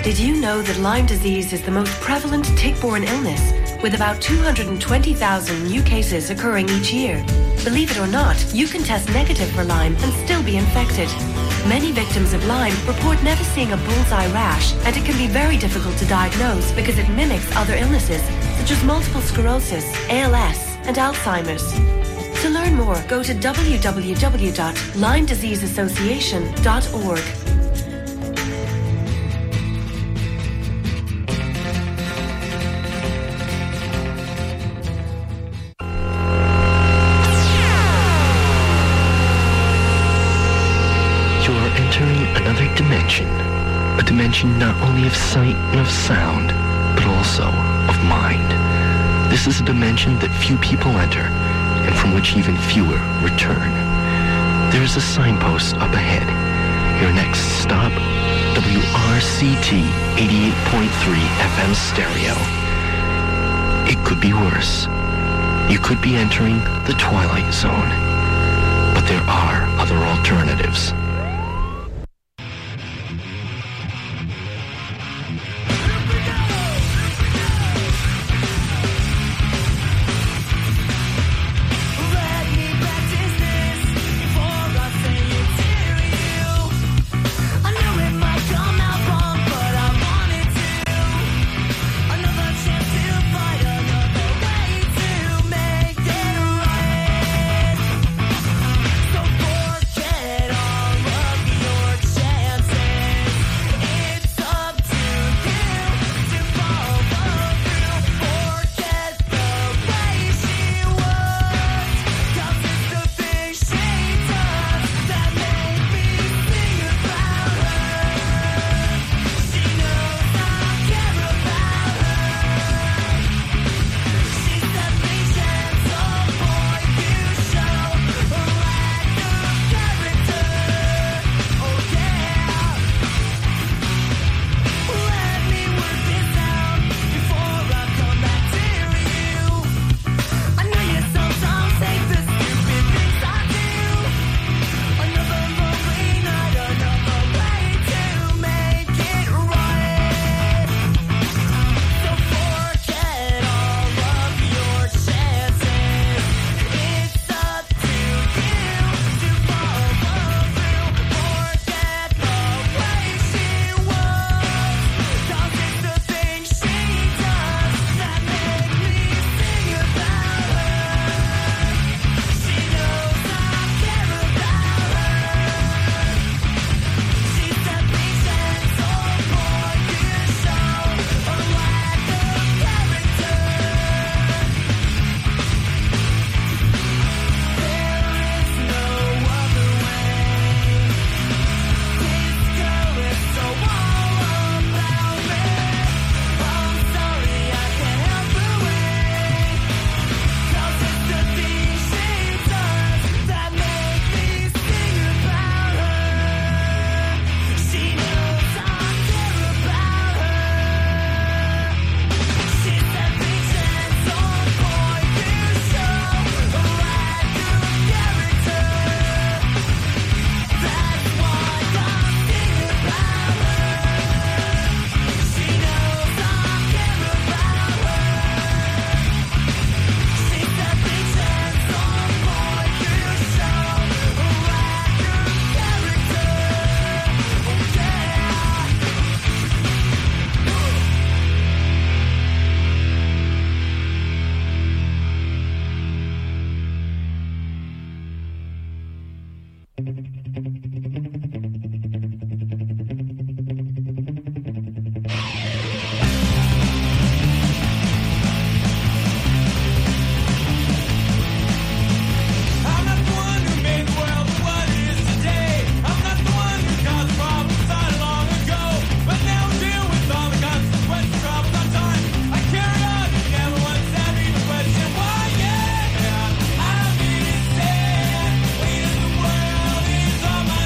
Did you know that Lyme disease is the most prevalent tick-borne illness, with about 220,000 new cases occurring each year? Believe it or not, you can test negative for Lyme and still be infected. Many victims of Lyme report never seeing a bullseye rash, and it can be very difficult to diagnose because it mimics other illnesses, such as multiple sclerosis, ALS, and Alzheimer's. To learn more, go to www.LymeDiseaseAssociation.org. A dimension not only of sight and of sound, but also of mind. This is a dimension that few people enter, and from which even fewer return. There is a signpost up ahead. Your next stop, WRCT 88.3 FM stereo. It could be worse. You could be entering the Twilight Zone. But there are other alternatives. Why, yeah, I need to stay.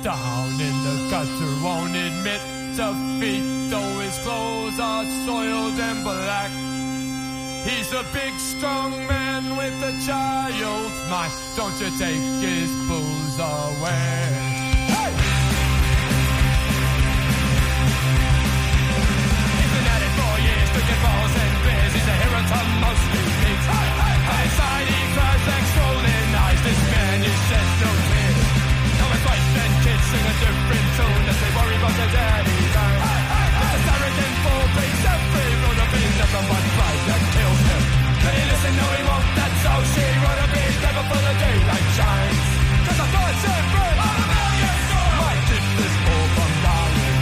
down in the gutter, won't admit defeat, though his clothes are soiled and black. He's a big, strong man with a child's mind. Don't you take his booze away. Hey! He's been at it for years, drinking balls and beers. He's a hero to most leagues. Inside he cries like swollen eyes. This man is shed no tears. Now his wife and kids sing a different tune as they worry about their daddy dying. But the siren in full breaks every road of being nothing but pride that kills him. Can he listen? No, he won't. That's how she run a big never for the daylight shines. Cause I thought she'd burn all a million souls. Might keep this bull from dying.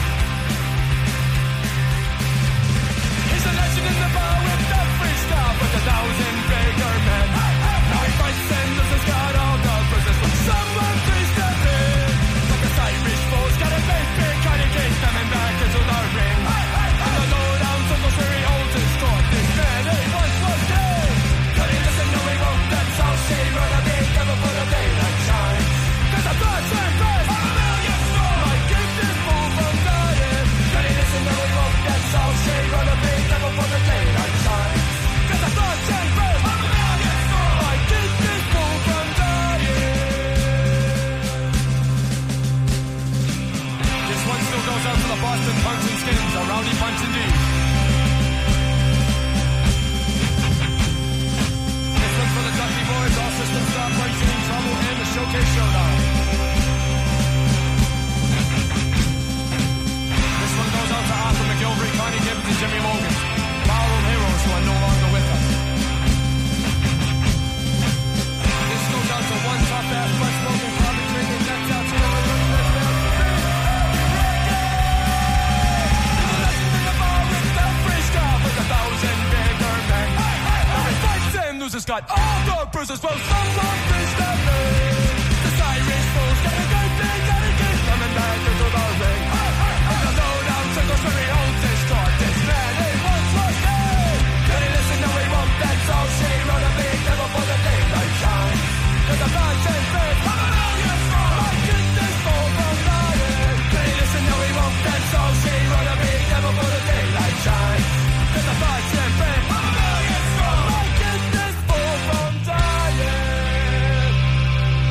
He's a legend in the bar with every star, but 1,000 bigger men. Now he fights and loses, got all the bruises from someone please step in. Like a Irish fool's got a big kind of case coming back into the ring. And the low-down circles where he holds his court. This man, he once was dead. Could he listen? No, he won't. That's how she run a big never for the daylight shines. Cause the thoughts and prayers of a million souls might keep this fool from dying. Could he listen? No, he won't. That's how she run a big never for the daylight shines. Cause the thoughts and prayers of a million souls might keep this fool from dying. This one still goes out to the Boston punks and skins, a rowdy bunch indeed. This one's for the Dusty Boys, all systems stop, Racing Trouble, and the Showcase Showdown. This one goes out to Arthur McGilvery, Connie Gibbs, and Jimmy Logan, ballroom heroes who are no longer with us. This goes out to one tough-ass, fresh-spoken, coffee-drinking, decked out to the has got all the bruises from someone please step in. This Irish fool's got a good thing, got a kid coming back into the ring. And the low-down circles where he holds his court. This man, he once was dead. Could he listen? No, he won't. That's all she run a big never for the daylight shines. Cause the thoughts and prayers of a million souls might keep this fool from dying. Could he listen? No, he won't. That's all she run a big never for the daylight shines. Cause the thoughts and prayers of a million souls might keep this fool from dying.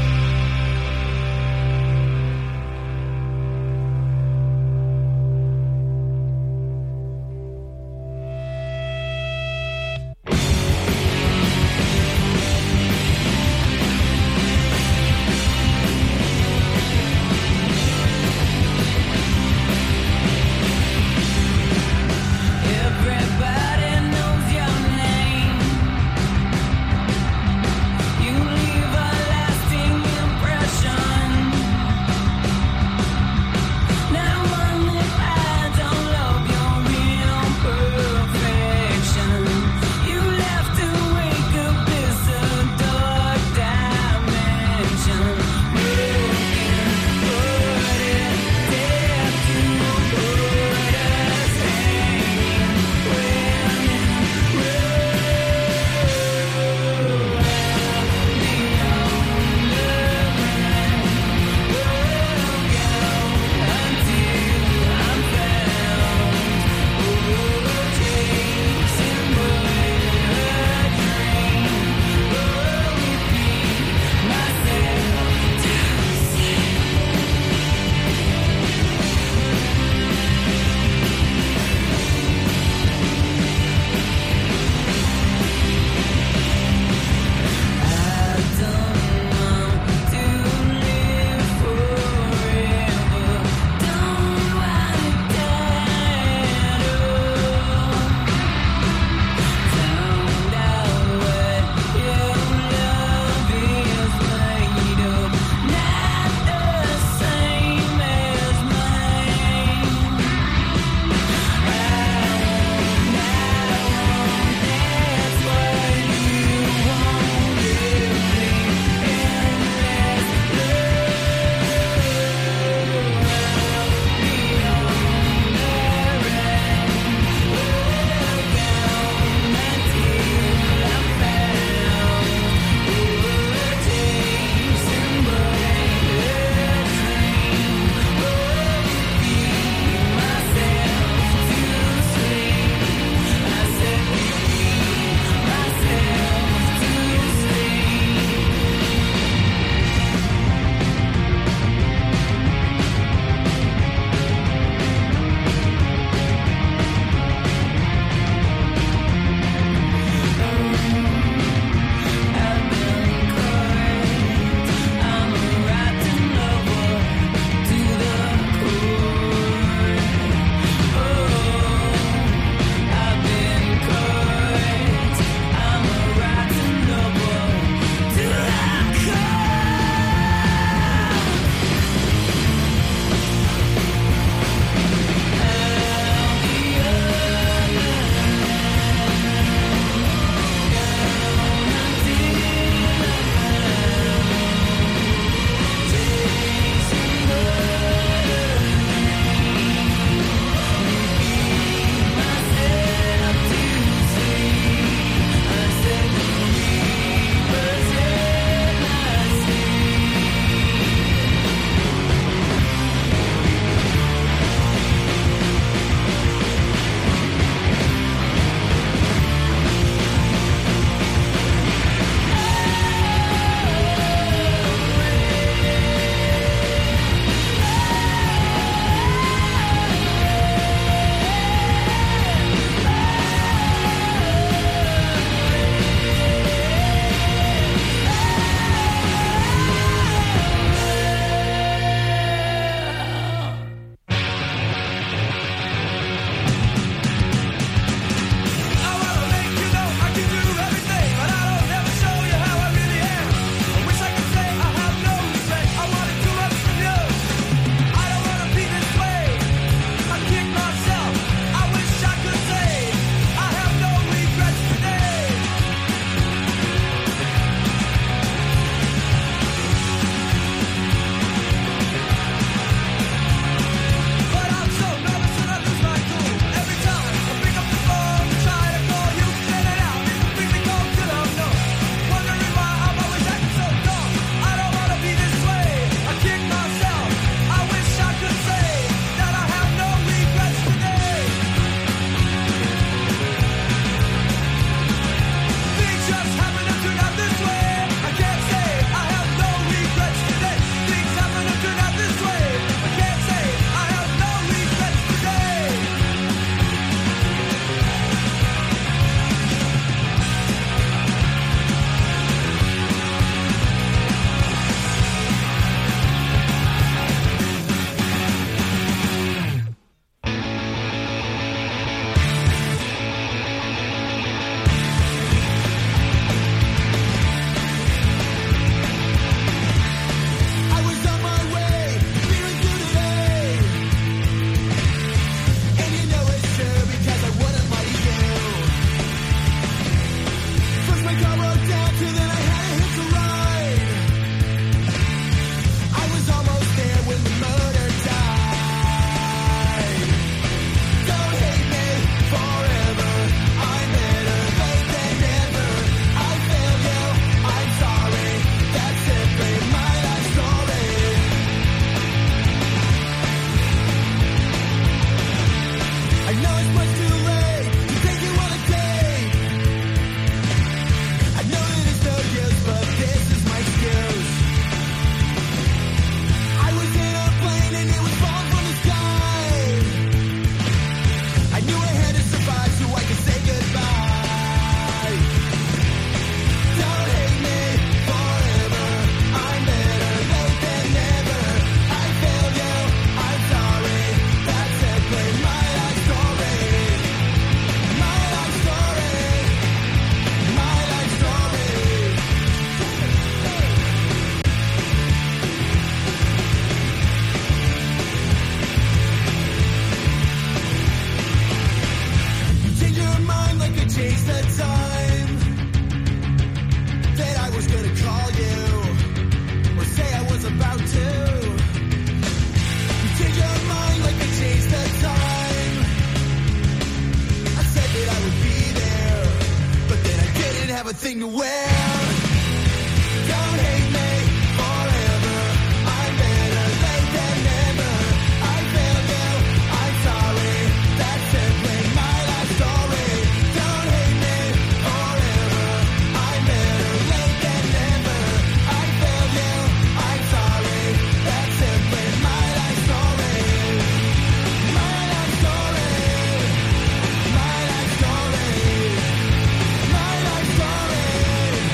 Thing to wear. Don't hate me forever. I'm better late than never. I failed you. I'm sorry. That's simply my life story. Don't hate me forever. I'm better late than never. I failed you. I'm sorry. That's simply my life story. My life story. My life story. My life story.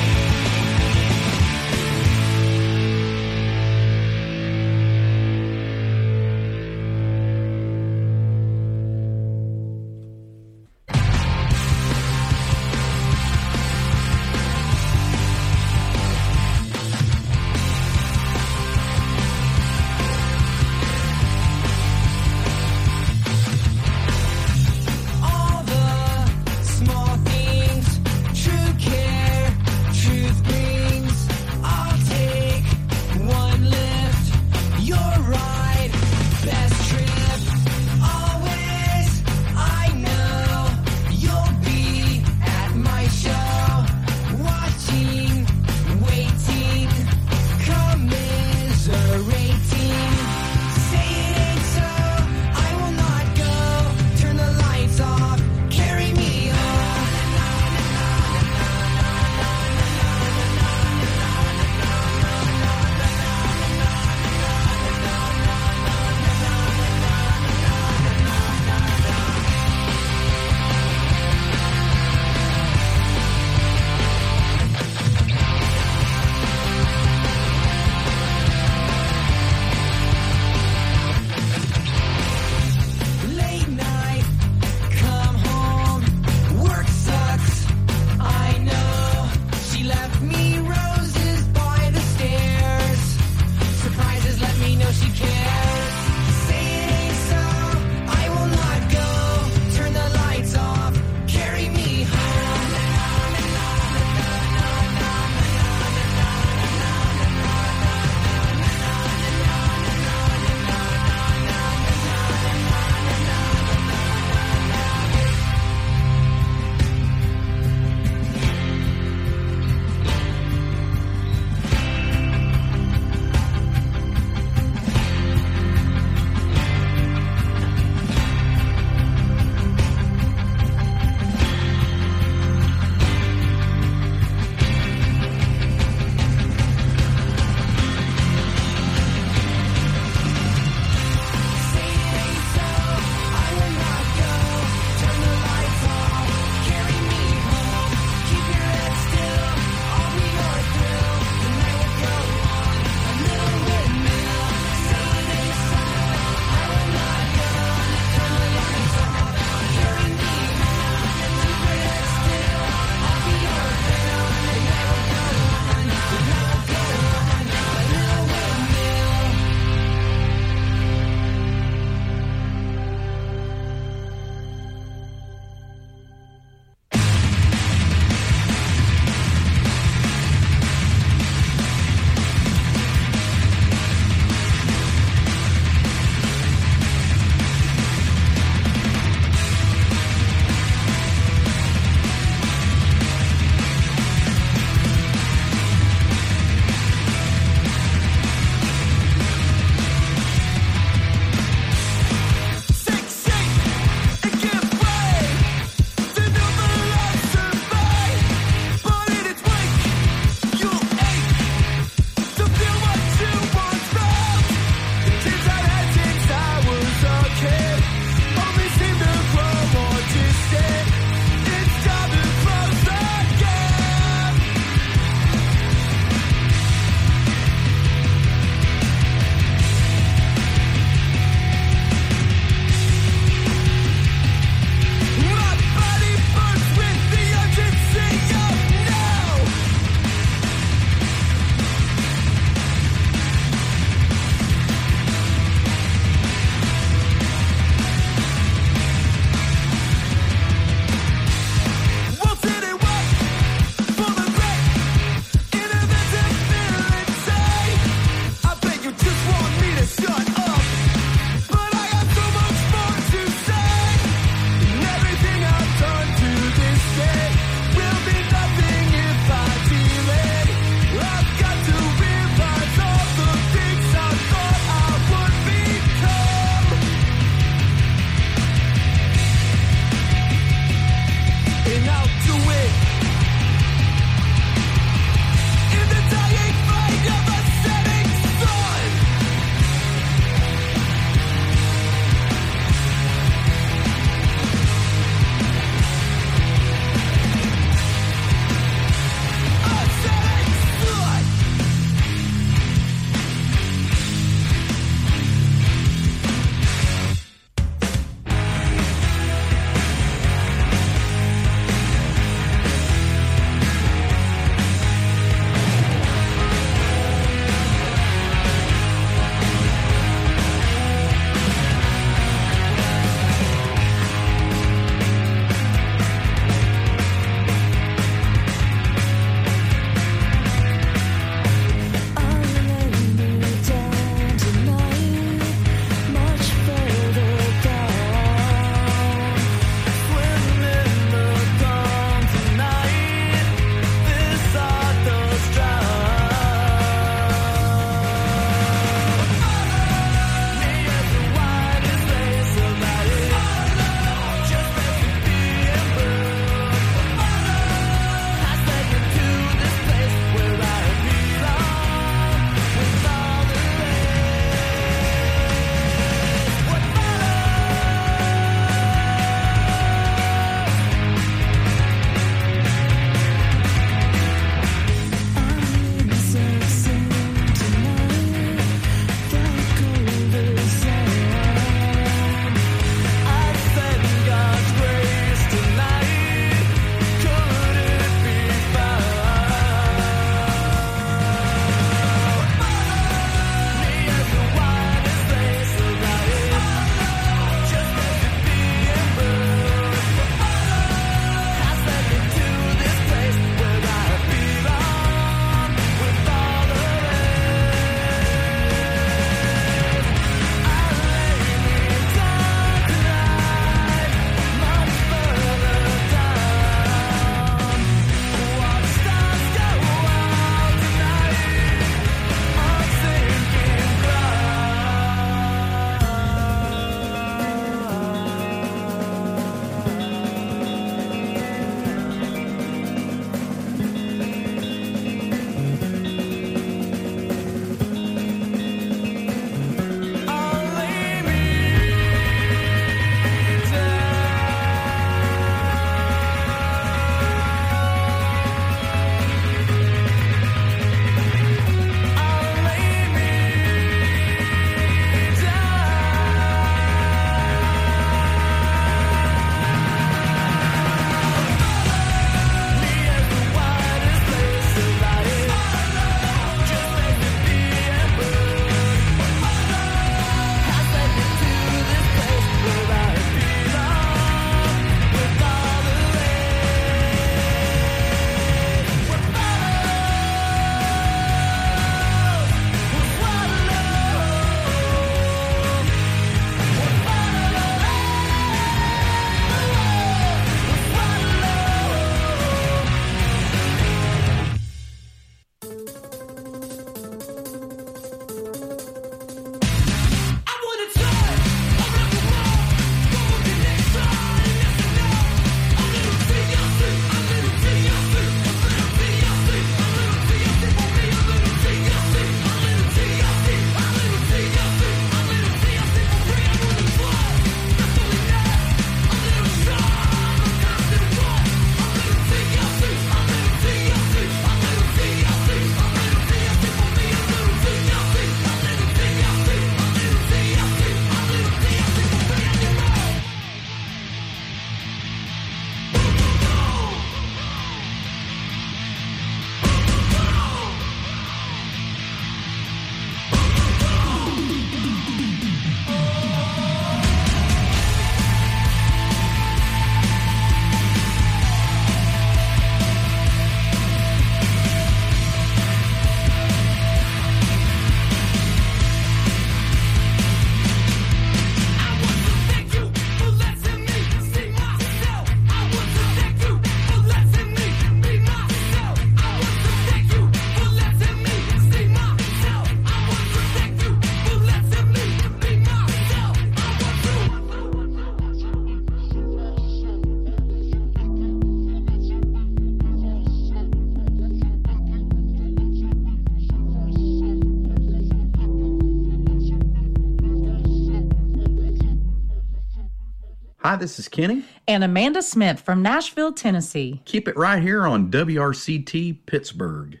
Hi, this is Kenny. And Amanda Smith from Nashville, Tennessee. Keep it right here on WRCT Pittsburgh.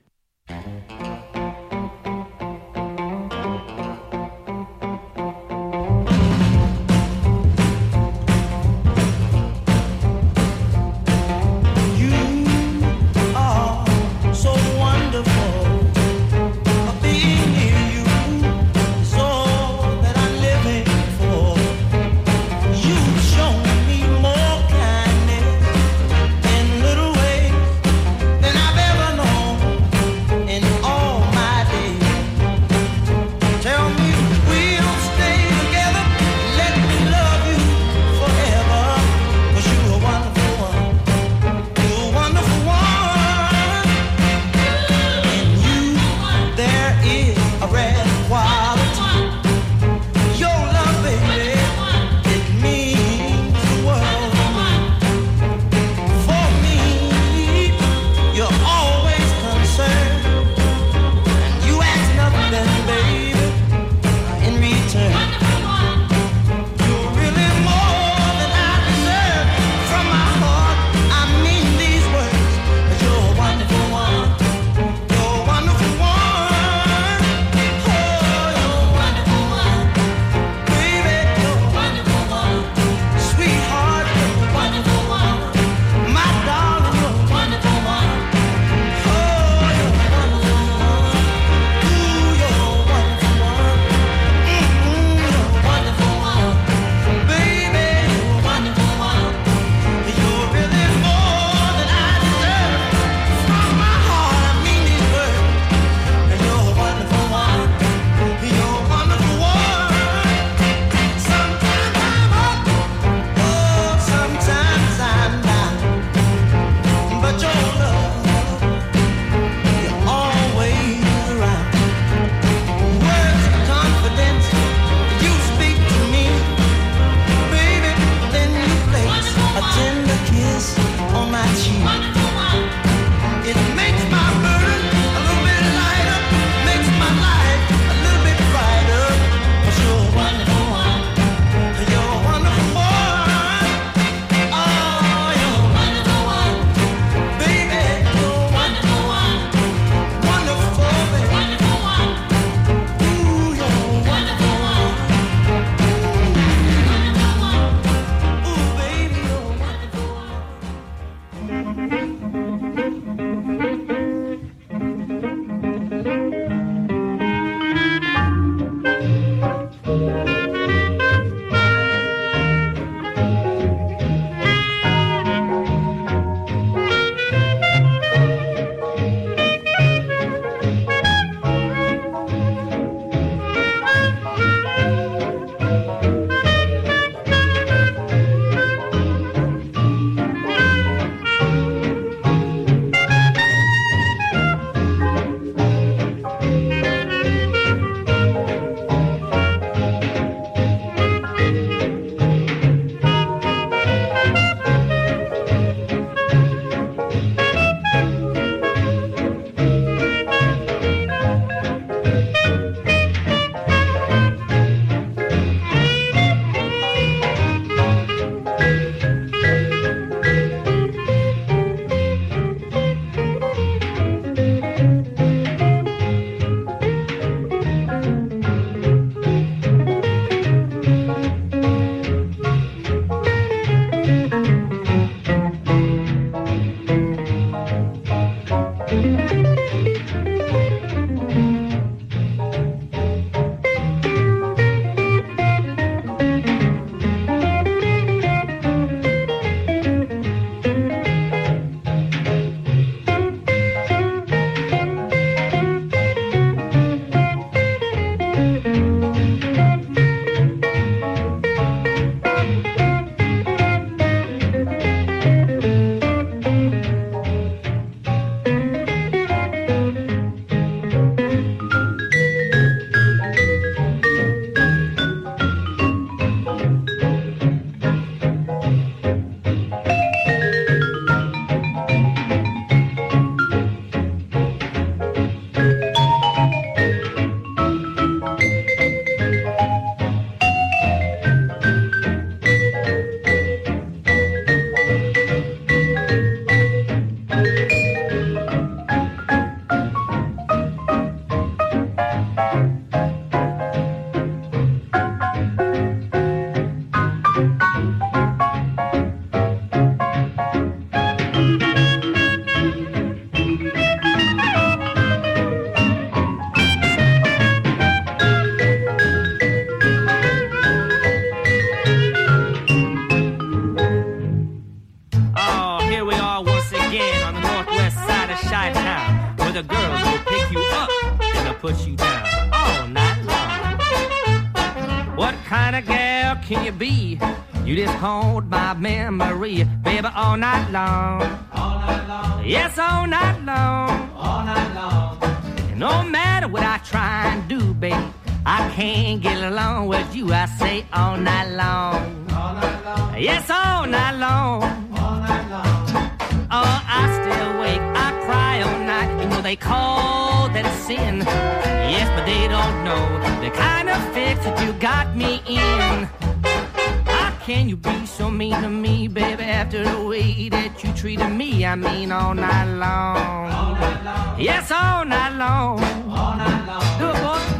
where the girls will pick you up and they'll put you down all night long. What kind of gal can you be? You just hold my memory, baby, all night long. All night long. Yes, all night long. All night long. And no matter what I try and do, babe, I can't get along with you. I say all night long. All night long. Yes, all night long. All night long. Oh, I stay awake, I cry all night. You know they call that a sin. Yes, but they don't know the kind of fix that you got me in. How can you be so mean to me, baby, after the way that you treated me? I mean all night long. All night long. Yes, all night long. All night long. Do it, boy.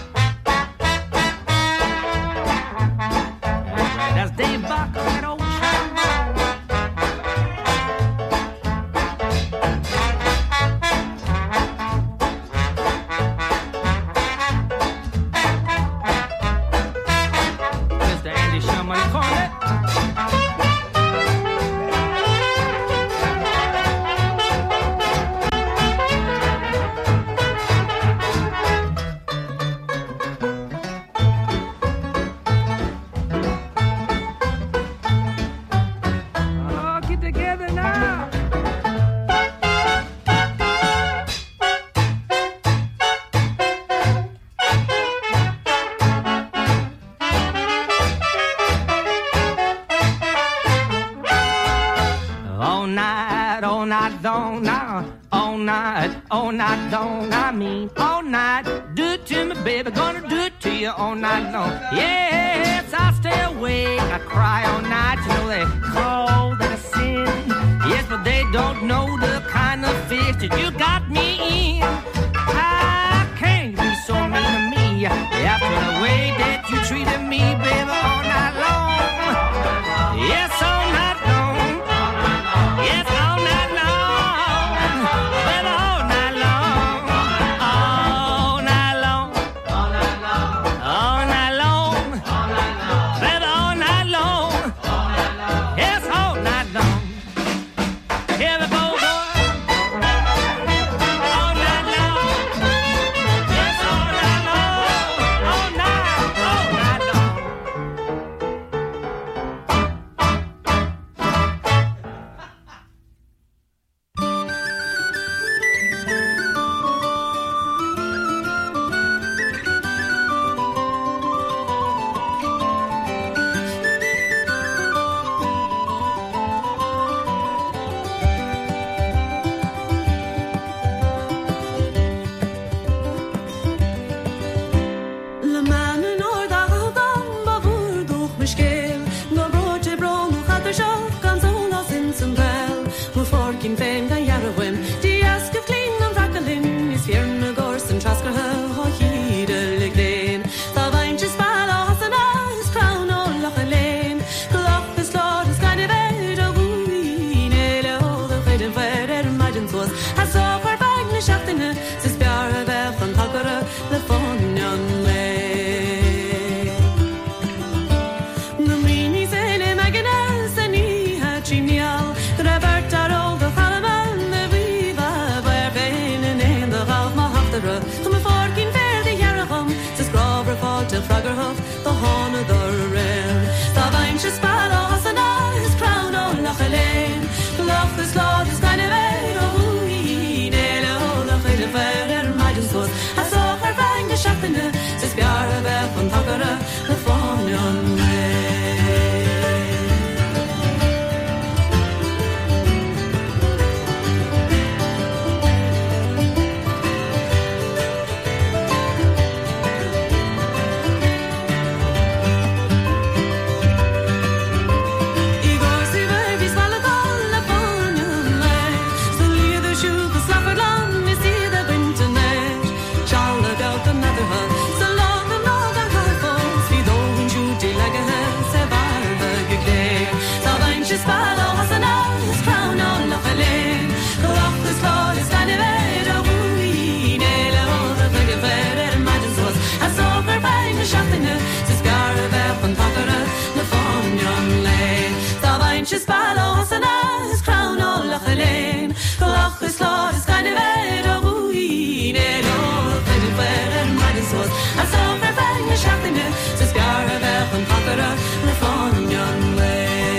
That's right, that's Dave Buck on that old long, I mean all night. Do it to me, baby, gonna do it to you all night long. Yes, I stay awake, I cry all night. You know they call that a sin. Yes, but they don't know the kind of fix that you got me in. How can you be so mean to me after the way that you treated me, baby, all night long? Yes, all night long. Yes, all night long. Baby, all night long. All night long. All night long. Baby, all night long. Yes, all night long. Here we go, boy. All night long. Yes, all night long. All night long. Le man in orda dan bavur doch mishkel no broche bron hat er sjálv kan zola sin som vel mo forkin fem kan jarwem di ask of clean and rackalin is fjerne gorsen trasker ha hidel glen da vaint is spala hasen is crown all lachalen clock the slot is kind of ed of winele all the feden fader imagine was has so far back ne schaftene sis bjarre ver von takere le fonjan Fraggerhof, the horn of the rain. The vine should spell us and eyes crown on Lachelaine. Loch the slot is kind of eight of wee. Nelo, the fate of fair, Maidens was. I saw her bang the shop in the Spiara Bell from Tucker, the Fonion Just follow us and us crown all Lachelaine. Loch is Lord is kind of eight of gara le fáin mian le.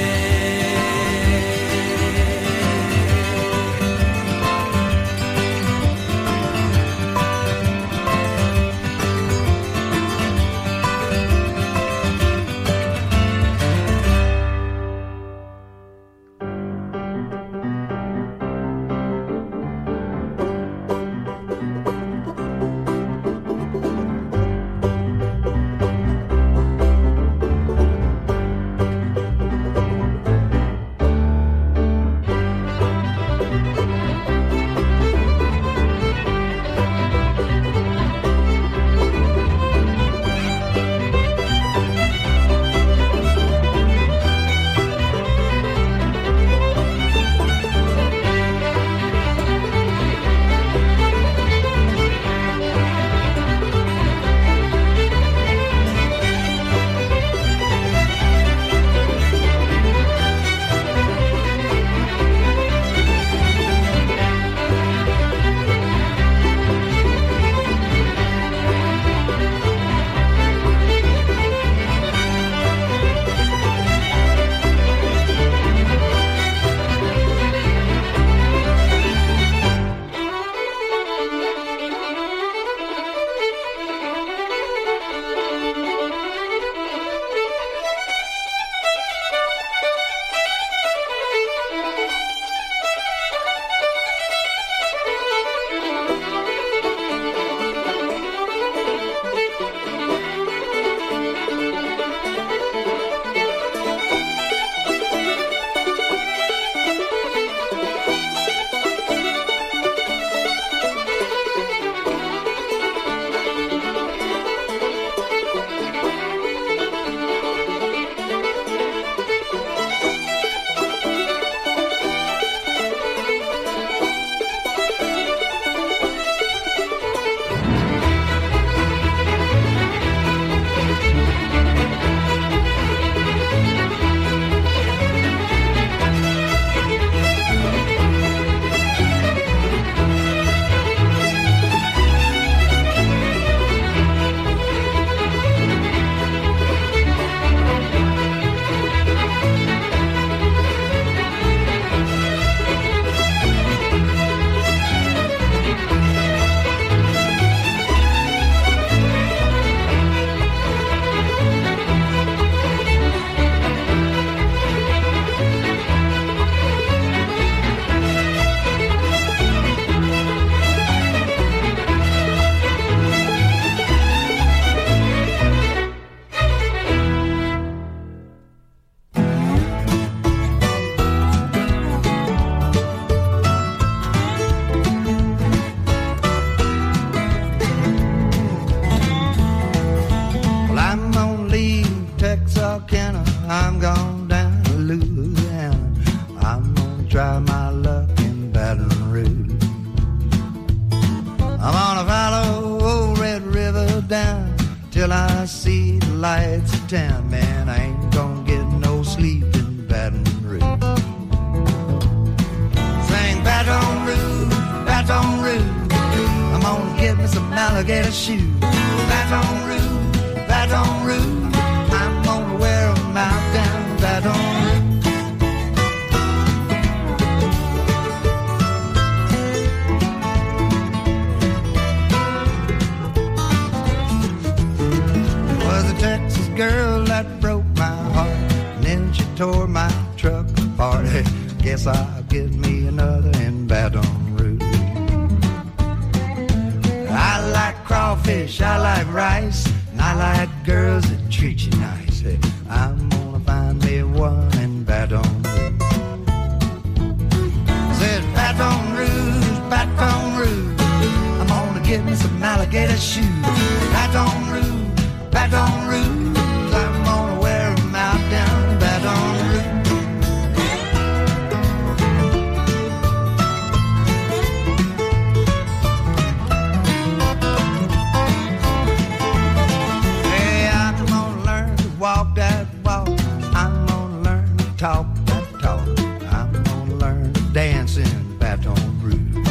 I'm gone down to Louisiana. I'm gonna try my luck in Baton Rouge. I'm gonna follow old Red River down till I see the lights of town. Man, I ain't gonna get no sleep in Baton Rouge. Sing Baton Rouge, Baton Rouge. I'm gonna get me some alligator shoes. Baton Rouge, Baton Rouge. I'm gonna wear them out down Baton Rouge. Was a Texas girl that broke my heart, and then she tore my truck apart. Hey, guess I'll get me another in Baton Rouge. I like crawfish, I like rice, and I like girls that treat you nice. Hey, I'm gonna find me one in Baton Rouge. I said Baton Rouge, Baton Rouge. I'm gonna get me some alligator shoes. Baton Rouge, Baton Rouge. I'm gonna wear them out down in Baton Rouge. Walk that walk, I'm gonna learn to talk that talk. I'm gonna learn to dance in Baton Rouge.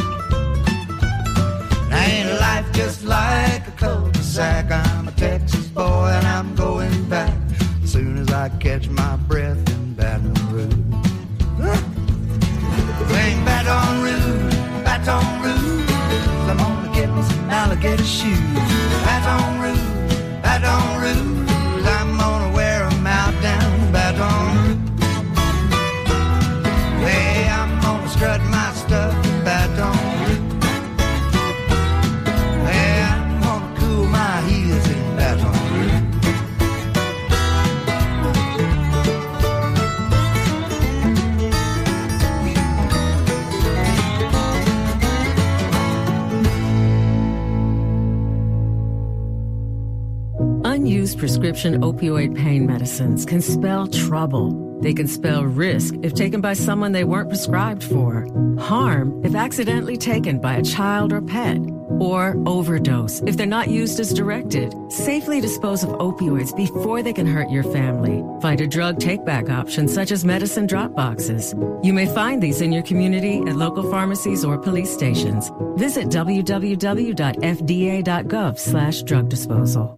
Now ain't life just like a cul-de-sac? I'm a Texas boy and I'm going back. As soon I catch my breath in Baton Rouge. Playing Baton Rouge, Baton Rouge. I'm gonna get me some alligator shoes. Baton Rouge, Baton Rouge. I'm gonna wear them out down in Baton Rouge. Hey, I'm gonna strut my stuff in Baton Rouge. Hey, I'm gonna cool my heels in Baton Rouge. Unused prescription opioid pain medicines can spell trouble. They can spell risk if taken by someone they weren't prescribed for, harm if accidentally taken by a child or pet, or overdose if they're not used as directed. Safely dispose of opioids before they can hurt your family. Find a drug take-back option such as medicine drop boxes. You may find these in your community at local pharmacies or police stations. Visit www.fda.gov/drug disposal.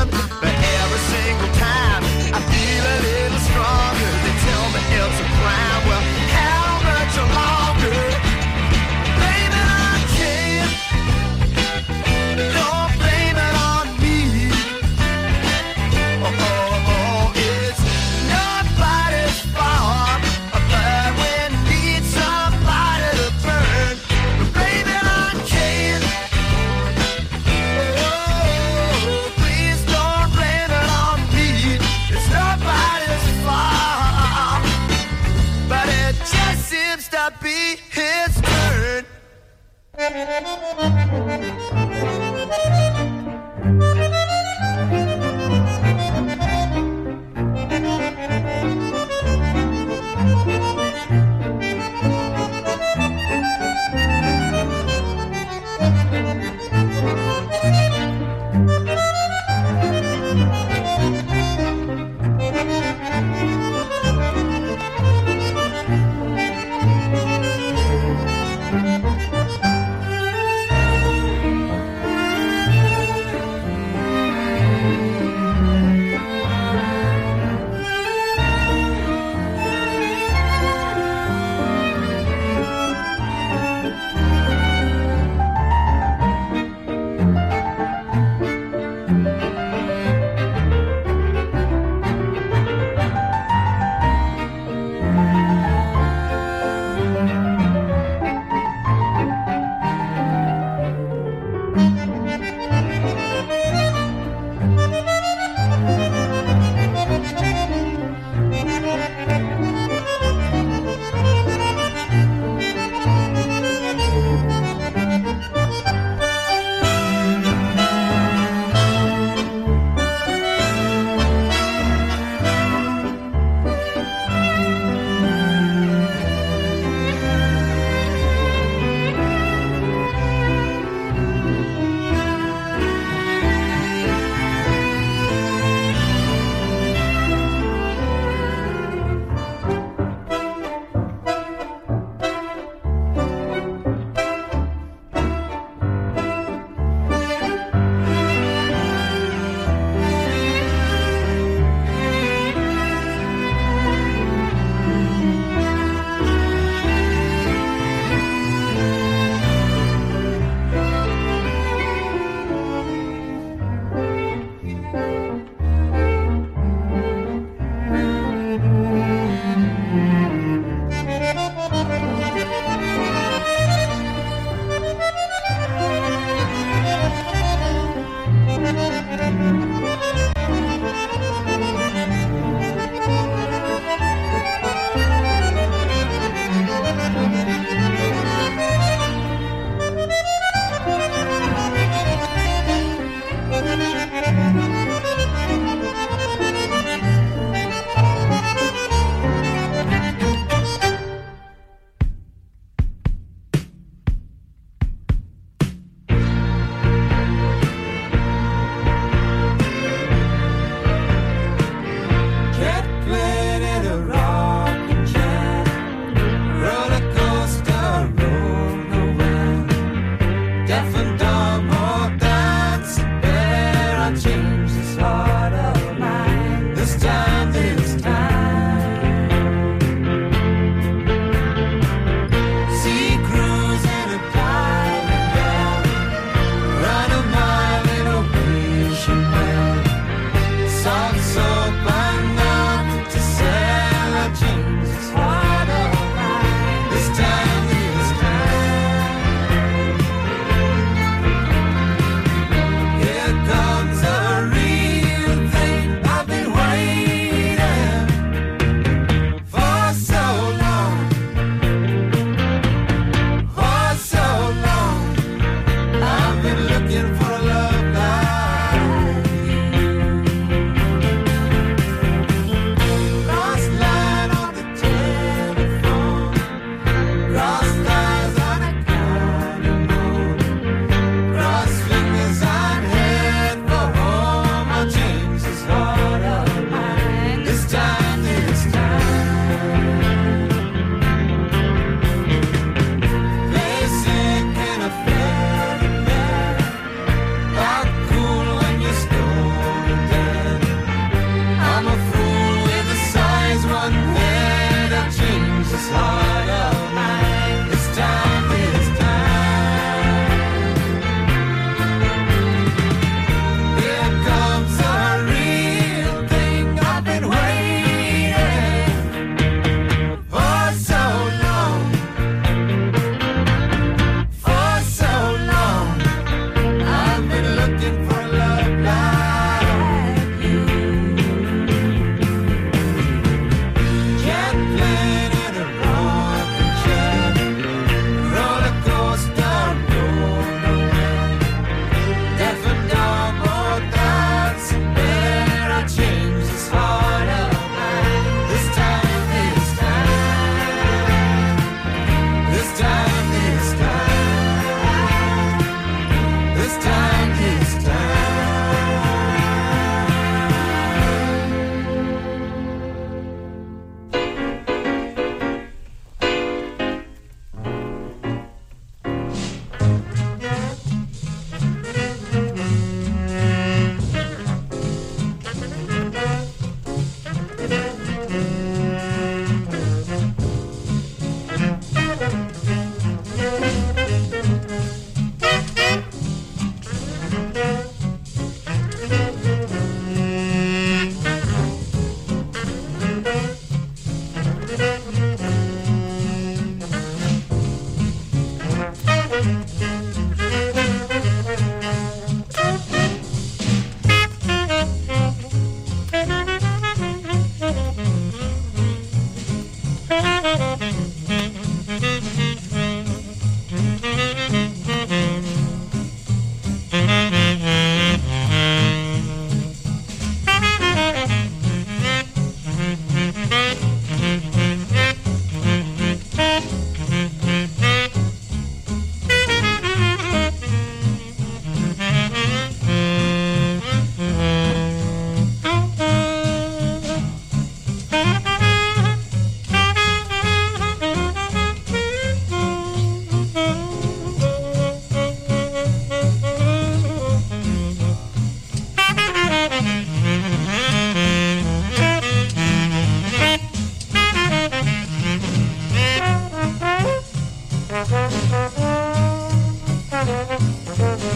him. But every single time I feel a little stronger. They tell me it's a crime. Well, how much longer? Blame it on Ken. Don't blame it on me. Oh, oh, oh, it's nobody's fault. But we need somebody to burn. Blame it on Ken. Oh, please don't blame it on me. It's nobody's fault. But it just seems to be his turn.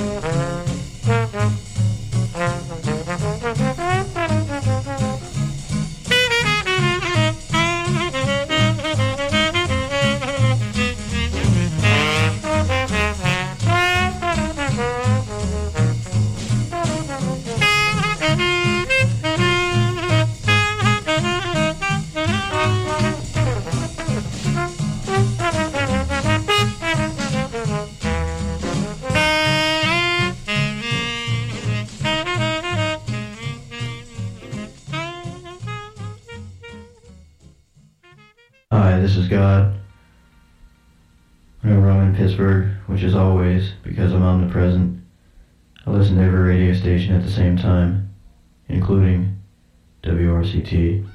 Hi, this is God. Whenever I'm in Pittsburgh, which is always because I'm omnipresent, I listen to every radio station at the same time, including WRCT.